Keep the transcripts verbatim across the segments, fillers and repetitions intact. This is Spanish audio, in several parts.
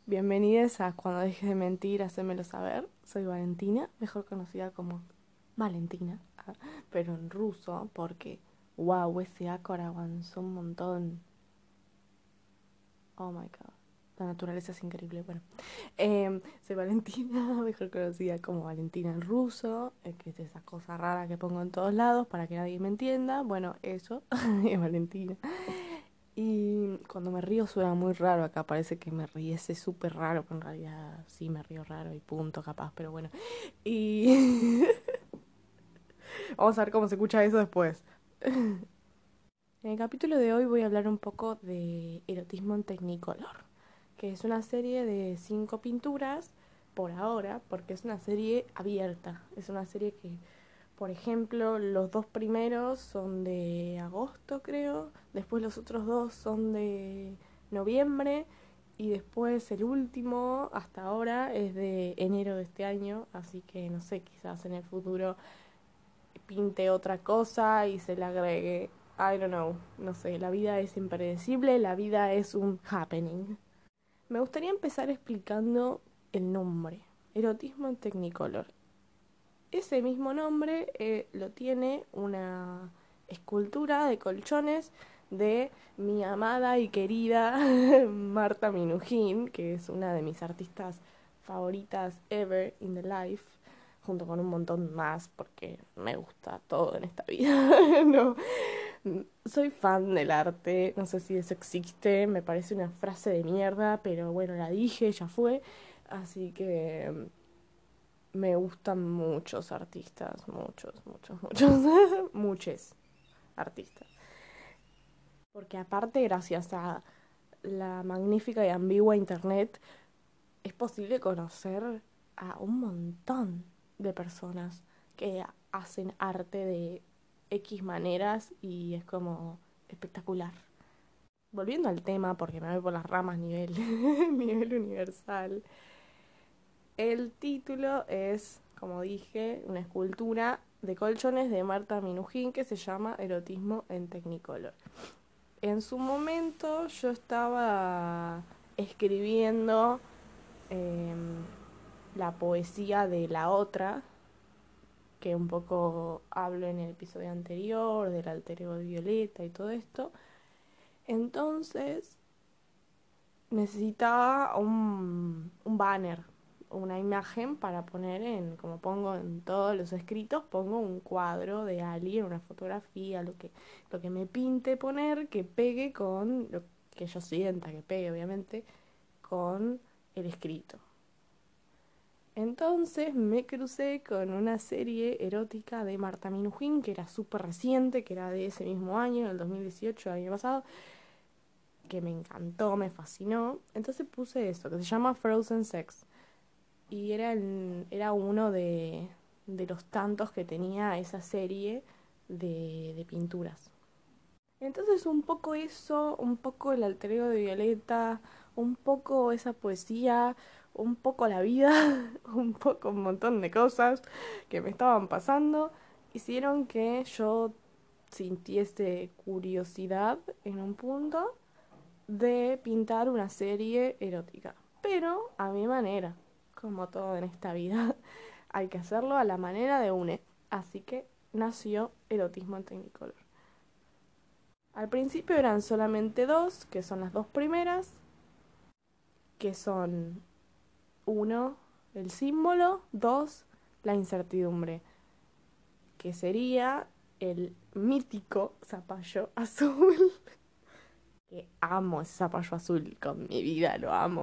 Bienvenidos a Cuando dejes de mentir, hacémelo saber. Soy Valentina, mejor conocida como Valentina, ah, pero en ruso porque, wow, ese ácora avanzó un montón. Oh my god, la naturaleza es increíble. Bueno, em, soy Valentina, mejor conocida como Valentina en ruso, eh, que es esa cosa rara que pongo en todos lados para que nadie me entienda. Bueno, eso es Valentina. Y cuando me río suena muy raro acá, parece que me riese súper raro, pero en realidad sí me río raro y punto, capaz, pero bueno. Y vamos a ver cómo se escucha eso después. En el capítulo de hoy voy a hablar un poco de erotismo en Technicolor, que es una serie de cinco pinturas por ahora, porque es una serie abierta. Es una serie que, por ejemplo, los dos primeros son de agosto, creo. Después los otros dos son de noviembre. Y después el último, hasta ahora, es de enero de este año. Así que no sé, quizás en el futuro pinte otra cosa y se le agregue. I don't know. No sé, la vida es impredecible, la vida es un happening. Me gustaría empezar explicando el nombre. Erotismo en Technicolor. Ese mismo nombre eh, lo tiene una escultura de colchones de mi amada y querida Marta Minujín, que es una de mis artistas favoritas ever in the life, junto con un montón más, porque me gusta todo en esta vida. No, soy fan del arte, no sé si eso existe, me parece una frase de mierda, pero bueno, la dije, ya fue, así que me gustan muchos artistas, muchos, muchos, muchos, muchos artistas. Porque aparte, gracias a la magnífica y ambigua internet, es posible conocer a un montón de personas que hacen arte de X maneras y es como espectacular. Volviendo al tema, porque me voy por las ramas nivel, nivel universal. El título es, como dije, una escultura de colchones de Marta Minujín que se llama Erotismo en Technicolor. En su momento yo estaba escribiendo eh, la poesía de la otra, que un poco hablo en el episodio anterior, del alter ego de Violeta y todo esto. Entonces necesitaba un, un banner, una imagen para poner en, como pongo en todos los escritos, pongo un cuadro de alguien, una fotografía, lo que, lo que me pinte poner, que pegue con lo que yo sienta que pegue, obviamente, con el escrito. Entonces me crucé con una serie erótica de Marta Minujín, que era súper reciente, que era de ese mismo año, el dos mil dieciocho, el año pasado, que me encantó, me fascinó. Entonces puse eso, que se llama Frozen Sex. Y era, el, era uno de, de los tantos que tenía esa serie de, de pinturas. Entonces un poco eso, un poco el alter ego de Violeta, un poco esa poesía, un poco la vida, un poco un montón de cosas que me estaban pasando, hicieron que yo sintiese curiosidad en un punto de pintar una serie erótica, pero a mi manera, como todo en esta vida, hay que hacerlo a la manera de une. Así que nació Erotismo en Technicolor. Al principio eran solamente dos, que son las dos primeras, que son uno, el símbolo, dos, la incertidumbre, que sería el mítico zapallo azul, que amo ese zapallo azul con mi vida, lo amo.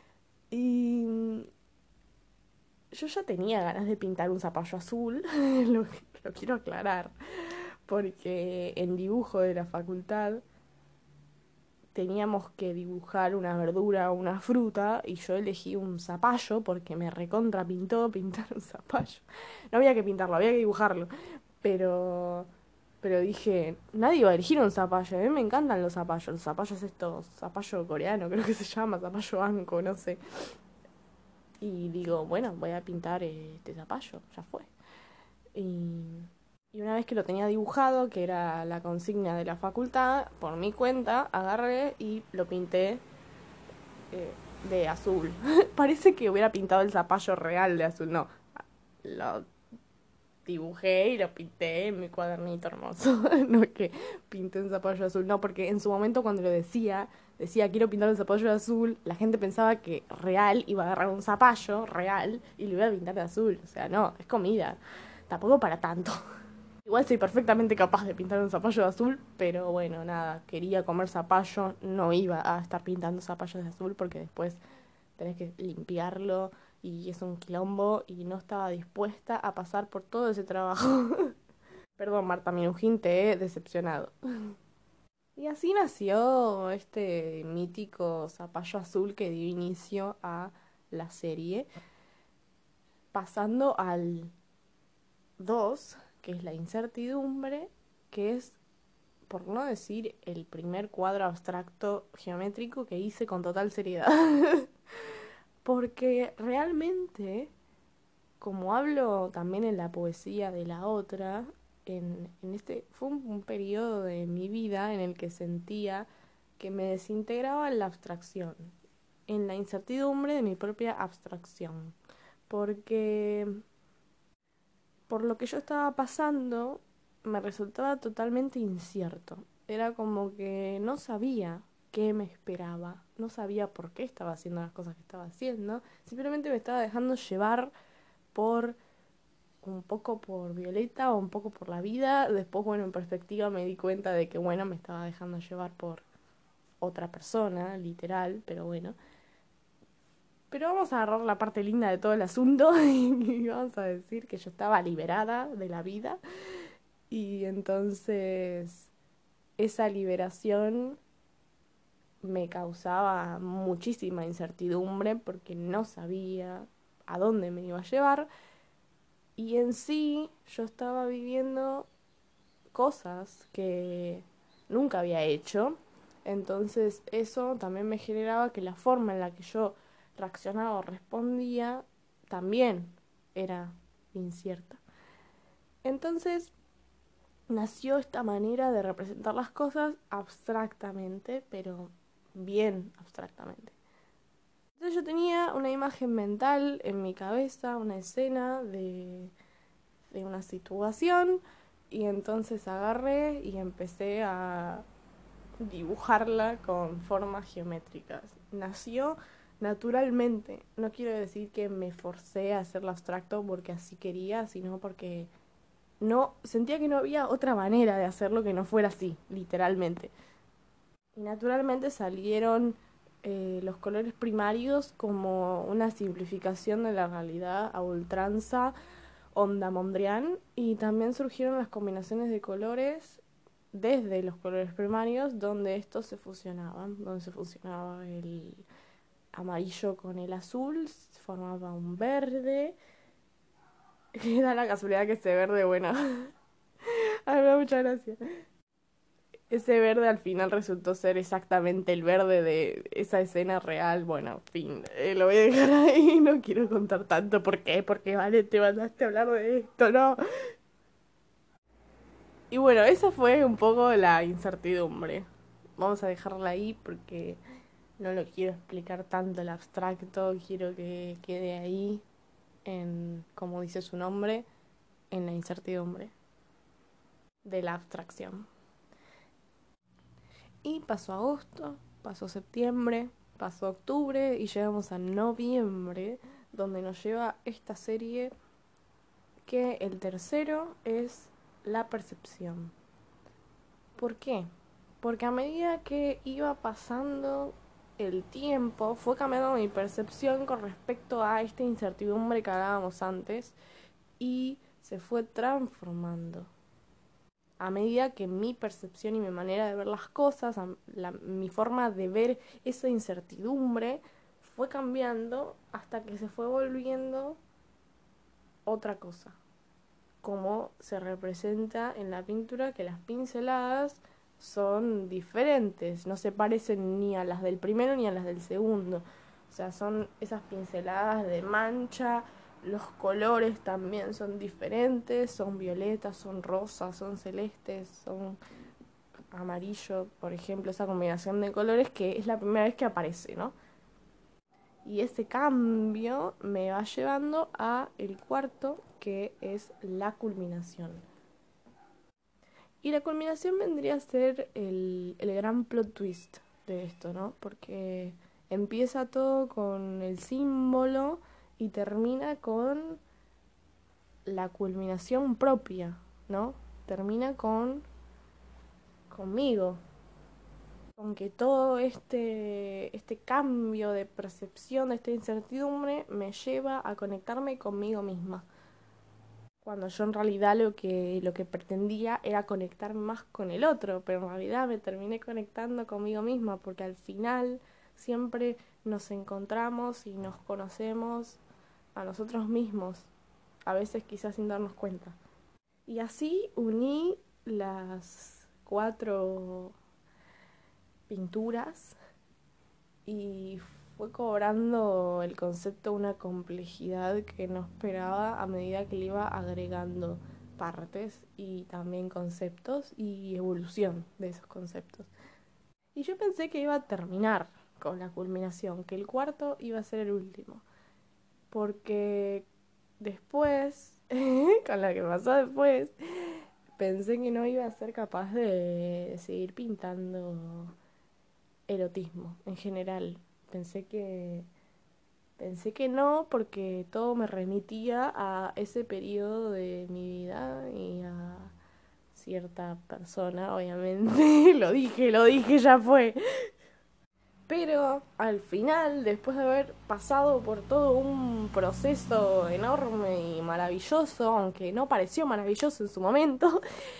Y yo ya tenía ganas de pintar un zapallo azul, lo, lo quiero aclarar, porque en dibujo de la facultad teníamos que dibujar una verdura o una fruta y yo elegí un zapallo porque me recontra pintó pintar un zapallo. No había que pintarlo, había que dibujarlo, pero pero dije, nadie va a elegir un zapallo, a mí me encantan los zapallos, los zapallos estos, zapallo coreano creo que se llama, zapallo anco, no sé. Y digo, bueno, voy a pintar este zapallo, ya fue. Y, y una vez que lo tenía dibujado, que era la consigna de la facultad, por mi cuenta, agarré y lo pinté. eh, de azul. Parece que hubiera pintado el zapallo real de azul. No, lo dibujé y lo pinté en mi cuadernito hermoso. No es que pinté un zapallo azul. No, porque en su momento cuando lo decía, decía quiero pintar un zapallo de azul, la gente pensaba que real iba a agarrar un zapallo real y lo iba a pintar de azul. O sea, no, es comida. Tampoco para tanto. Igual soy perfectamente capaz de pintar un zapallo de azul, pero bueno, nada, quería comer zapallo, no iba a estar pintando zapallos de azul porque después tenés que limpiarlo y es un quilombo y no estaba dispuesta a pasar por todo ese trabajo. Perdón, Marta Minujín, te he decepcionado. Y así nació este mítico zapallo azul que dio inicio a la serie, pasando al dos, que es la incertidumbre, que es, por no decir, el primer cuadro abstracto geométrico que hice con total seriedad. Porque realmente, como hablo también en la poesía de la otra, en, en este fue un, un periodo de mi vida en el que sentía que me desintegraba en la abstracción, en la incertidumbre de mi propia abstracción. Porque por lo que yo estaba pasando me resultaba totalmente incierto. Era como que no sabía qué me esperaba, no sabía por qué estaba haciendo las cosas que estaba haciendo, simplemente me estaba dejando llevar por un poco por Violeta o un poco por la vida. Después, bueno, en perspectiva me di cuenta de que, bueno, me estaba dejando llevar por otra persona, literal, pero bueno. Pero vamos a agarrar la parte linda de todo el asunto y vamos a decir que yo estaba liberada de la vida y entonces esa liberación me causaba muchísima incertidumbre porque no sabía a dónde me iba a llevar y en sí yo estaba viviendo cosas que nunca había hecho. Entonces eso también me generaba que la forma en la que yo reaccionaba o respondía también era incierta. Entonces nació esta manera de representar las cosas abstractamente, pero bien abstractamente. Entonces yo tenía una imagen mental en mi cabeza, una escena de, de una situación, y entonces agarré y empecé a dibujarla con formas geométricas. Nació naturalmente. No quiero decir que me forcé a hacerlo abstracto porque así quería, sino porque no sentía que no había otra manera de hacerlo que no fuera así, literalmente. Y naturalmente salieron eh, los colores primarios como una simplificación de la realidad a ultranza, onda Mondrian, y también surgieron las combinaciones de colores desde los colores primarios donde estos se fusionaban, donde se fusionaba el amarillo con el azul, se formaba un verde, que da la casualidad que ese verde, bueno, a mí me da mucha gracia. Ese verde al final resultó ser exactamente el verde de esa escena real. Bueno, fin, eh, lo voy a dejar ahí, no quiero contar tanto. ¿Por qué? Porque vale, te mandaste a hablar de esto, ¿no? Y bueno, esa fue un poco la incertidumbre. Vamos a dejarla ahí porque no lo quiero explicar tanto el abstracto, quiero que quede ahí en, como dice su nombre, en la incertidumbre de la abstracción. Y pasó agosto, pasó septiembre, pasó octubre y llegamos a noviembre, donde nos lleva esta serie que el tercero es la percepción. ¿Por qué? Porque a medida que iba pasando el tiempo, fue cambiando mi percepción con respecto a esta incertidumbre que hablábamos antes y se fue transformando. A medida que mi percepción y mi manera de ver las cosas, la, mi forma de ver esa incertidumbre fue cambiando hasta que se fue volviendo otra cosa. Como se representa en la pintura, que las pinceladas son diferentes, no se parecen ni a las del primero ni a las del segundo. O sea, son esas pinceladas de mancha, los colores también son diferentes, son violetas, son rosas, son celestes, son amarillo, por ejemplo, esa combinación de colores que es la primera vez que aparece, ¿no? Y ese cambio me va llevando a el cuarto, que es la culminación. Y la culminación vendría a ser el, el gran plot twist de esto, ¿no? Porque empieza todo con el símbolo y termina con la culminación propia, ¿no? Termina con conmigo, con que todo este, este cambio de percepción, de esta incertidumbre, me lleva a conectarme conmigo misma. Cuando yo en realidad lo que, lo que pretendía era conectar más con el otro, pero en realidad me terminé conectando conmigo misma, porque al final siempre nos encontramos y nos conocemos a nosotros mismos, a veces quizás sin darnos cuenta. Y así uní las cuatro pinturas y fue cobrando el concepto una complejidad que no esperaba a medida que le iba agregando partes y también conceptos y evolución de esos conceptos. Y yo pensé que iba a terminar con la culminación, que el cuarto iba a ser el último, porque después, con lo que pasó después, pensé que no iba a ser capaz de seguir pintando erotismo en general. Pensé que pensé que no, porque todo me remitía a ese periodo de mi vida y a cierta persona, obviamente. Lo dije, lo dije, ya fue. Pero al final, después de haber pasado por todo un proceso enorme y maravilloso, aunque no pareció maravilloso en su momento,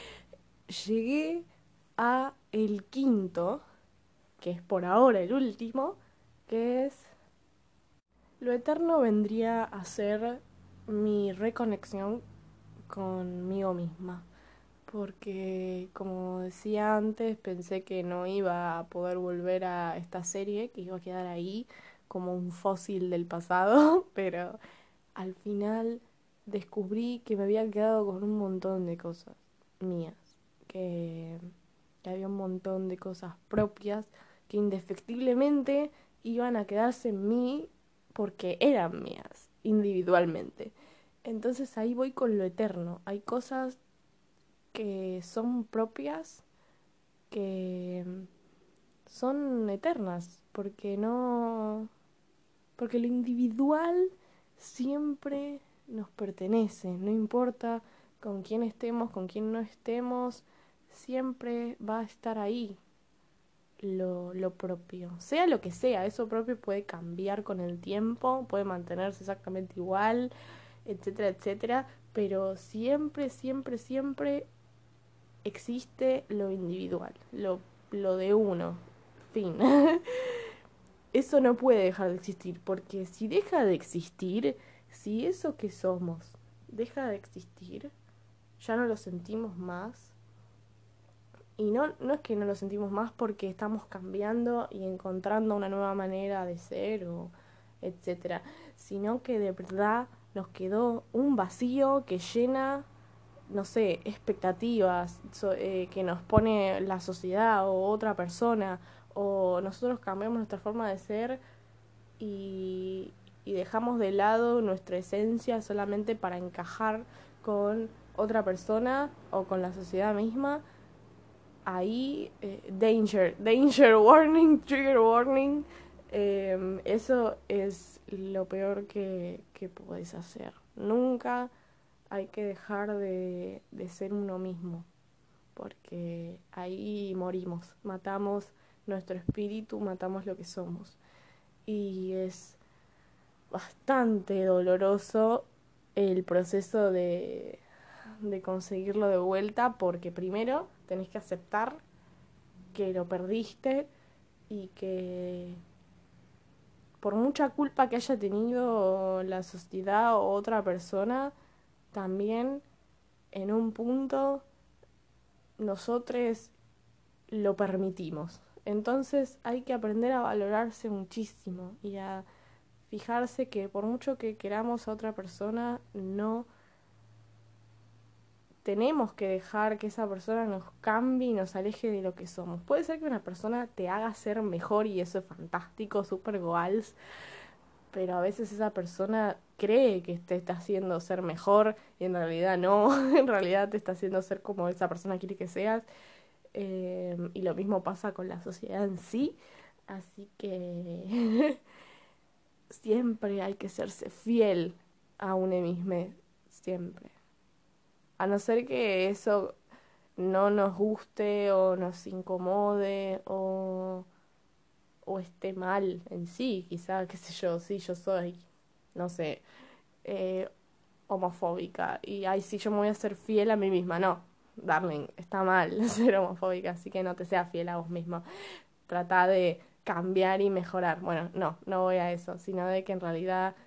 llegué a el quinto, que es por ahora el último, que es lo eterno vendría a ser mi reconexión conmigo misma. Porque, como decía antes, pensé que no iba a poder volver a esta serie, que iba a quedar ahí como un fósil del pasado, pero al final descubrí que me había quedado con un montón de cosas mías, que, que había un montón de cosas propias que indefectiblemente iban a quedarse en mí porque eran mías, individualmente. Entonces ahí voy con lo eterno. Hay cosas que son propias, que son eternas, porque no... porque lo individual siempre nos pertenece, no importa con quién estemos, con quién no estemos, siempre va a estar ahí lo, lo propio. Sea lo que sea, eso propio puede cambiar con el tiempo, puede mantenerse exactamente igual, etcétera, etcétera, pero siempre, siempre, siempre existe lo individual, lo, lo de uno, fin. Eso no puede dejar de existir, porque si deja de existir, si eso que somos deja de existir, ya no lo sentimos más. Y no, no es que no lo sentimos más porque estamos cambiando y encontrando una nueva manera de ser o etcétera, sino que de verdad nos quedó un vacío que llena, no sé, expectativas so, eh, que nos pone la sociedad o otra persona, o nosotros cambiamos nuestra forma de ser y, y dejamos de lado nuestra esencia solamente para encajar con otra persona o con la sociedad misma. Ahí, eh, danger, danger warning, trigger warning, eh, eso es lo peor que, que podés hacer. Nunca hay que dejar de, de ser uno mismo, porque ahí morimos, matamos nuestro espíritu, matamos lo que somos. Y es bastante doloroso el proceso de, de conseguirlo de vuelta, porque primero tenés que aceptar que lo perdiste y que por mucha culpa que haya tenido la sociedad o otra persona, también en un punto nosotros lo permitimos. Entonces hay que aprender a valorarse muchísimo y a fijarse que por mucho que queramos a otra persona, no tenemos que dejar que esa persona nos cambie y nos aleje de lo que somos. Puede ser que una persona te haga ser mejor y eso es fantástico, super goals, pero a veces esa persona cree que te está haciendo ser mejor y en realidad no, en realidad te está haciendo ser como esa persona quiere que seas. Eh, y lo mismo pasa con la sociedad en sí, así que siempre hay que serse fiel a uno mismo, siempre. A no ser que eso no nos guste o nos incomode o, o esté mal en sí, quizá, qué sé yo, sí, yo soy, no sé, eh, homofóbica y ay, sí, yo me voy a ser fiel a mí misma. No, darling, está mal ser homofóbica, así que no te seas fiel a vos mismo. Trata de cambiar y mejorar. Bueno, no, no voy a eso, sino de que en realidad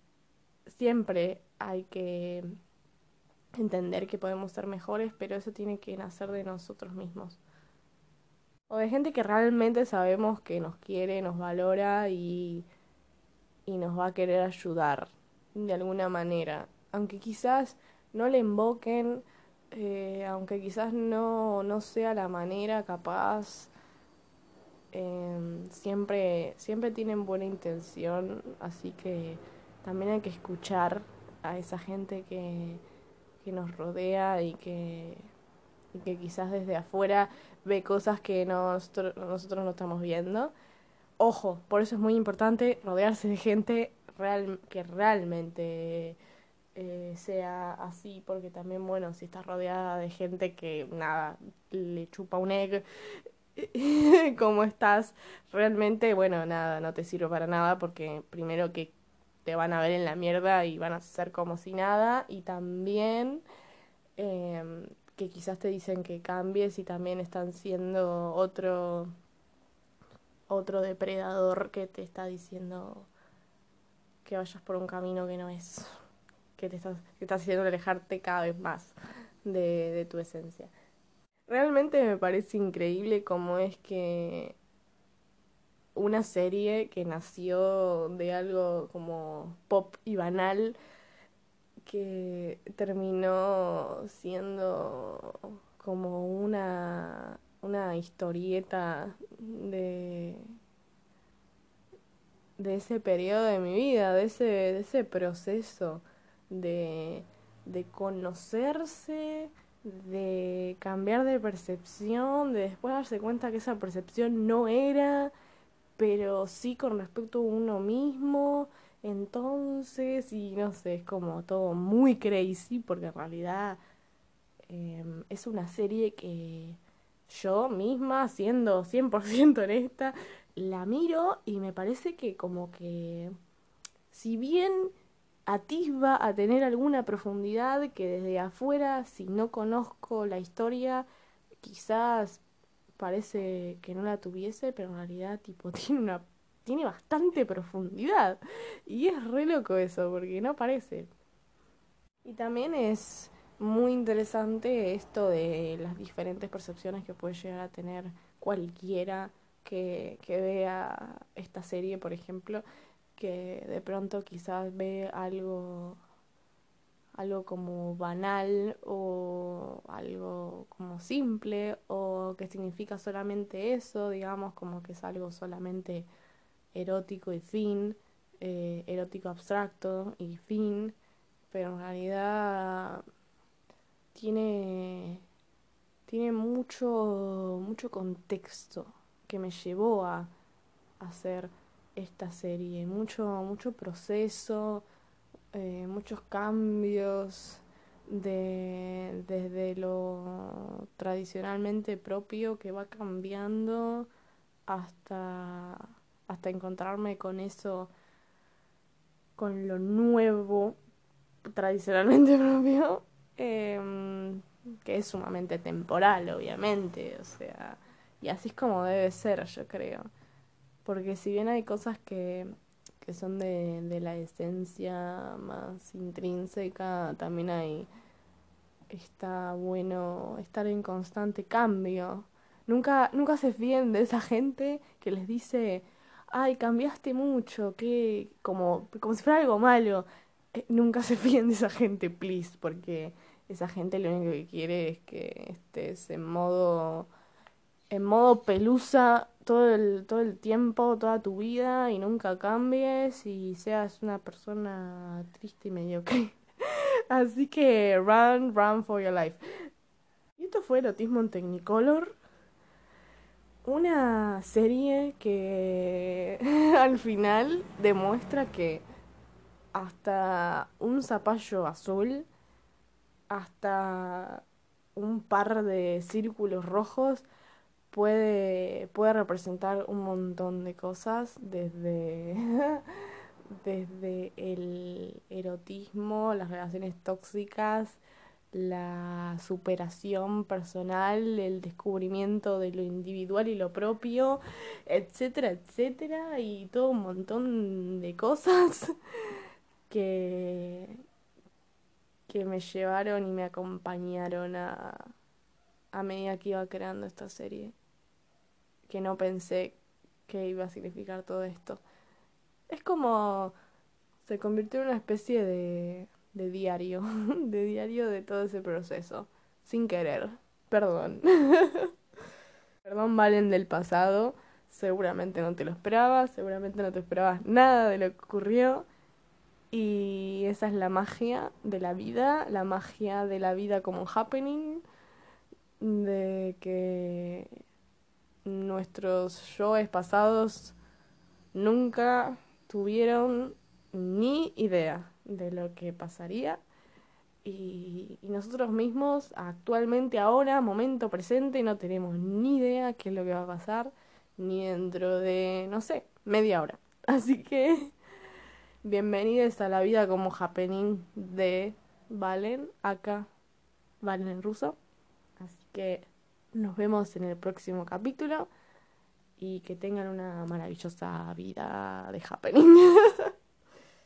siempre hay que entender que podemos ser mejores, pero eso tiene que nacer de nosotros mismos. O de gente que realmente sabemos que nos quiere, nos valora y, y nos va a querer ayudar de alguna manera. Aunque quizás no le invoquen, eh, aunque quizás no, no sea la manera capaz, eh, siempre, siempre tienen buena intención, así que también hay que escuchar a esa gente que, que nos rodea y que, y que quizás desde afuera ve cosas que nosotros, nosotros no estamos viendo. Ojo, por eso es muy importante rodearse de gente real, que realmente eh, sea así, porque también, bueno, si estás rodeada de gente que, nada, le chupa un egg, como estás, realmente, bueno, nada, no te sirve para nada, porque primero que te van a ver en la mierda y van a ser como si nada, y también em, que quizás te dicen que cambies y también están siendo otro otro depredador que te está diciendo que vayas por un camino que no es, que te estás, que estás haciendo alejarte cada vez más de, de tu esencia. Realmente me parece increíble cómo es que una serie que nació de algo como pop y banal, que terminó siendo como una, una historieta de, de ese periodo de mi vida, de ese, de ese proceso de, de conocerse, de cambiar de percepción, de después darse cuenta que esa percepción no era, pero sí con respecto a uno mismo. Entonces, y no sé, es como todo muy crazy, porque en realidad eh, es una serie que yo misma, siendo cien por ciento honesta, la miro y me parece que como que, si bien atisba a tener alguna profundidad que desde afuera, si no conozco la historia, quizás parece que no la tuviese, pero en realidad tipo tiene una tiene bastante profundidad y es re loco eso porque no parece. Y también es muy interesante esto de las diferentes percepciones que puede llegar a tener cualquiera que, que vea esta serie, por ejemplo, que de pronto quizás ve algo, algo como banal o algo como simple o que significa solamente eso, digamos, como que es algo solamente erótico y fin, eh, erótico abstracto y fin, pero en realidad tiene, tiene mucho, mucho contexto que me llevó a hacer esta serie, mucho, mucho proceso, eh, muchos cambios de, desde lo tradicionalmente propio que va cambiando hasta, hasta encontrarme con eso, con lo nuevo tradicionalmente propio, em, que es sumamente temporal, obviamente, o sea, y así es como debe ser, yo creo. Porque si bien hay cosas que, que son de, de la esencia más intrínseca, también hay, está bueno estar en constante cambio. Nunca, nunca se fíen de esa gente que les dice, ay, cambiaste mucho, que como, como si fuera algo malo. Eh, nunca se fíen de esa gente, please, porque esa gente lo único que quiere es que estés en modo en modo pelusa todo el, todo el tiempo, toda tu vida y nunca cambies y seas una persona triste y mediocre. Así que run, run for your life. Y esto fue Erotismo en Technicolor, una serie que al final demuestra que hasta un zapallo azul, hasta un par de círculos rojos puede, puede representar un montón de cosas, desde, desde el erotismo, las relaciones tóxicas, la superación personal, el descubrimiento de lo individual y lo propio, etcétera, etcétera, y todo un montón de cosas que, que me llevaron y me acompañaron a, a medida que iba creando esta serie, que no pensé que iba a significar todo esto. Es como se convirtió en una especie de, de diario, de diario de todo ese proceso, sin querer. Perdón. Perdón, Valen del pasado. Seguramente no te lo esperabas, seguramente no te esperabas nada de lo que ocurrió. Y esa es la magia de la vida, la magia de la vida como un happening, de que nuestros yoes pasados nunca tuvieron ni idea de lo que pasaría y, y nosotros mismos actualmente ahora, momento presente, no tenemos ni idea qué es lo que va a pasar ni dentro de, no sé, media hora. Así que bienvenidos a la vida como happening de Valen, acá Valen en ruso. Así que nos vemos en el próximo capítulo y que tengan una maravillosa vida de happening.